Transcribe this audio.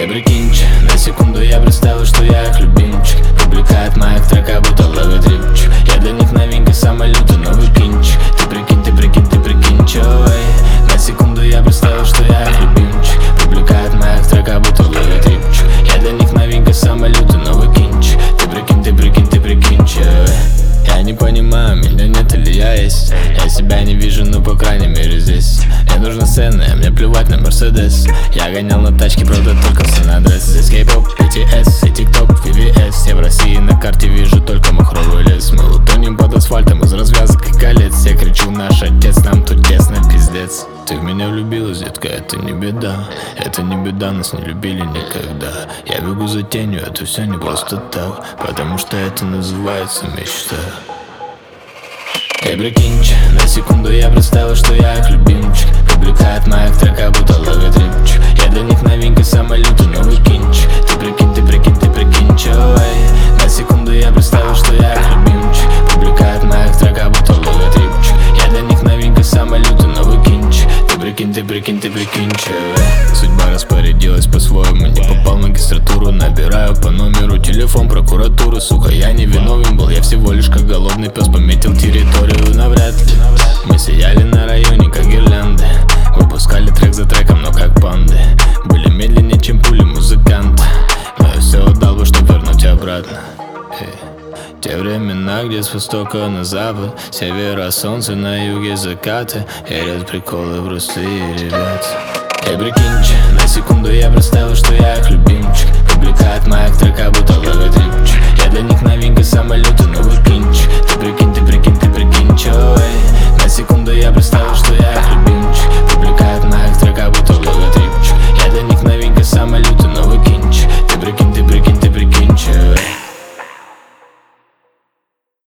Эй, прикиньте, на секунду я представил, что я их любимчик. Публикает моих трека, будто ловит репчик. Я для них новинка, самый лютый новый кинчик. Ты прикинь, ты прикинь, ты прикинь, чё, эй. На секунду я представил, что я их любимчик. Публикает моих трека, будто ловит репчик. Я для них новинка, самый лютый новый кинчик. Ты прикинь, ты прикинь, ты прикинь, чё, эй. Я не понимаю, меня нет или я есть. Я себя не вижу, ну по крайней мере здесь. Мне нужна сцена, мне плевать на Мерседес. Я гонял на тачке, правда только в Сан-Андрес. Здесь кей-поп, BTS и ТикТок, VVS. Я в России на карте вижу только махровый лес. Мы утонем под асфальтом из развязок и колец. Я кричу: наш отец, нам тут тесно, пиздец. Ты в меня влюбилась, детка, это не беда. Это не беда, нас не любили никогда. Я бегу за тенью, это все не просто так, потому что это называется мечта. Эй, прикиньте, на секунду я представил, что я их любимчик. Публикает моих трека, будто ловит репчик. Я для них новинка, самый лютый новый кинчик. Ты прикинь, ты прикинь, ты прикинь, чё, эй. На секунду я представил, что я их любимчик. Публикает моих трека, будто ловит репчик. Я для них новинка, самый лютый новый кинчик. Ты прикинь, ты прикинь, ты прикинь, чё, эй. Судьба распорядилась по-своему. Не попал в магистратуру, набираю по номеру телефон прокуратуры. Сука, я не виновен был, я всего лишь как голодный пес пометил территорию навряд ли. Мы сияли на районе, как гирлянды. Выпускали трек за треком, но как панды. Были медленнее, чем пули музыканты. Но я все отдал бы, чтоб вернуть обратно. Те времена, где с востока на запад, севера солнце, на юге закаты. Ярят приколы в русле, ребят. Эй, прикиньте, на секунду я представил, что я их любимчик. Публикает моих трека, будто ловит репчик. Я для них новинка, самый лютый новый